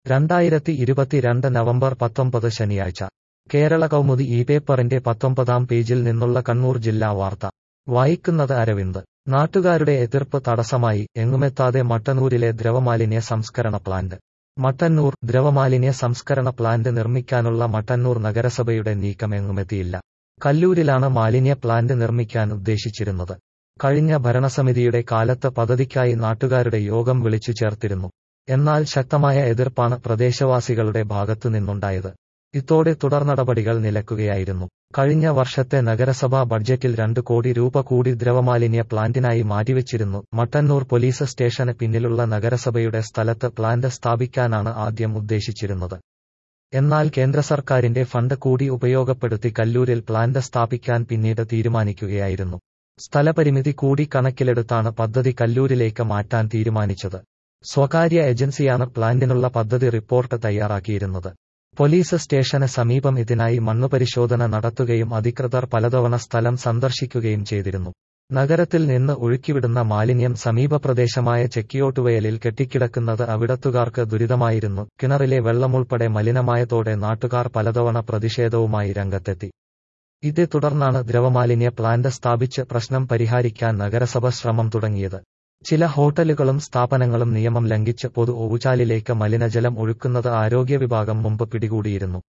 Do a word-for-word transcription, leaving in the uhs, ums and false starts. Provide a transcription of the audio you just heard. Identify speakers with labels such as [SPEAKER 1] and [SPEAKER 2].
[SPEAKER 1] രണ്ടായിരത്തി ഇരുപത്തിരണ്ട് നവംബർ പത്തൊമ്പത് ശനിയാഴ്ച കേരള കൗമുദി ഈ പേപ്പറിന്റെ പത്തൊമ്പതാം പേജിൽ നിന്നുള്ള കണ്ണൂർ ജില്ലാ വാർത്ത വായിക്കുന്നത് അരവിന്ദ്. നാട്ടുകാരുടെ എതിർപ്പ് തടസ്സമായി എങ്ങുമെത്താതെ മട്ടന്നൂരിലെ ദ്രവമാലിന്യ സംസ്കരണ പ്ലാന്റ്. മട്ടന്നൂർ ദ്രവമാലിന്യ സംസ്കരണ പ്ലാന്റ് നിർമ്മിക്കാനുള്ള മട്ടന്നൂർ നഗരസഭയുടെ നീക്കം എങ്ങുമെത്തിയില്ല. കല്ലൂരിലാണ് മാലിന്യ പ്ലാന്റ് നിർമ്മിക്കാൻ ഉദ്ദേശിച്ചിരുന്നത്. കഴിഞ്ഞ ഭരണസമിതിയുടെ കാലത്ത് പദ്ധതിക്കായി നാട്ടുകാരുടെ യോഗം വിളിച്ചു ചേർത്തിരുന്നു. എന്നാൽ ശക്തമായ എതിർപ്പാണ് പ്രദേശവാസികളുടെ ഭാഗത്തുനിന്നുണ്ടായത്. ഇതോടെ തുടർനടപടികൾ നിലക്കുകയായിരുന്നു. കഴിഞ്ഞ വർഷത്തെ നഗരസഭാ ബഡ്ജറ്റിൽ രണ്ട് കോടി രൂപ കൂടി ദ്രവമാലിന്യ പ്ലാന്റിനായി മാറ്റിവെച്ചിരുന്നു. മട്ടന്നൂർ പോലീസ് സ്റ്റേഷന് പിന്നിലുള്ള നഗരസഭയുടെ സ്ഥലത്ത് പ്ലാന്റ് സ്ഥാപിക്കാനാണ് ആദ്യം ഉദ്ദേശിച്ചിരുന്നത്. എന്നാൽ കേന്ദ്ര സർക്കാരിന്റെ ഫണ്ട് കൂടി ഉപയോഗപ്പെടുത്തി കല്ലൂരിൽ പ്ലാന്റ് സ്ഥാപിക്കാൻ പിന്നീട് തീരുമാനിക്കുകയായിരുന്നു. സ്ഥലപരിമിതി കൂടി കണക്കിലെടുത്താണ് പദ്ധതി കല്ലൂരിലേക്ക് മാറ്റാൻ തീരുമാനിച്ചത്. സ്വകാര്യ ഏജൻസിയാണ് പ്ലാന്റിനുള്ള പദ്ധതി റിപ്പോർട്ട് തയ്യാറാക്കിയിരുന്നത്. പോലീസ് സ്റ്റേഷന് സമീപം ഇതിനായി മണ്ണുപരിശോധന നടത്തുകയും അധികൃതർ പലതവണ സ്ഥലം സന്ദർശിക്കുകയും ചെയ്തിരുന്നു. നഗരത്തിൽ നിന്ന് ഒഴുക്കിവിടുന്ന മാലിന്യം സമീപ പ്രദേശമായ ചെക്കിയോട്ടുവയലിൽ കെട്ടിക്കിടക്കുന്നത് അവിടത്തുകാർക്ക് ദുരിതമായിരുന്നു. കിണറിലെ വെള്ളമുൾപ്പെടെ മലിനമായതോടെ നാട്ടുകാർ പലതവണ പ്രതിഷേധവുമായി രംഗത്തെത്തി. ഇതേ തുടർന്നാണ് ദ്രവമാലിന്യ പ്ലാന്റ് സ്ഥാപിച്ച് പ്രശ്നം പരിഹരിക്കാൻ നഗരസഭ ശ്രമം തുടങ്ങിയത്. ചില ഹോട്ടലുകളും സ്ഥാപനങ്ങളും നിയമം ലംഘിച്ച് പൊതു ഊച്ചാലിലേക്ക് മലിനജലം ഒഴുക്കുന്നത് ആരോഗ്യ വിഭാഗം മുമ്പ് പിടികൂടിയിരുന്നു.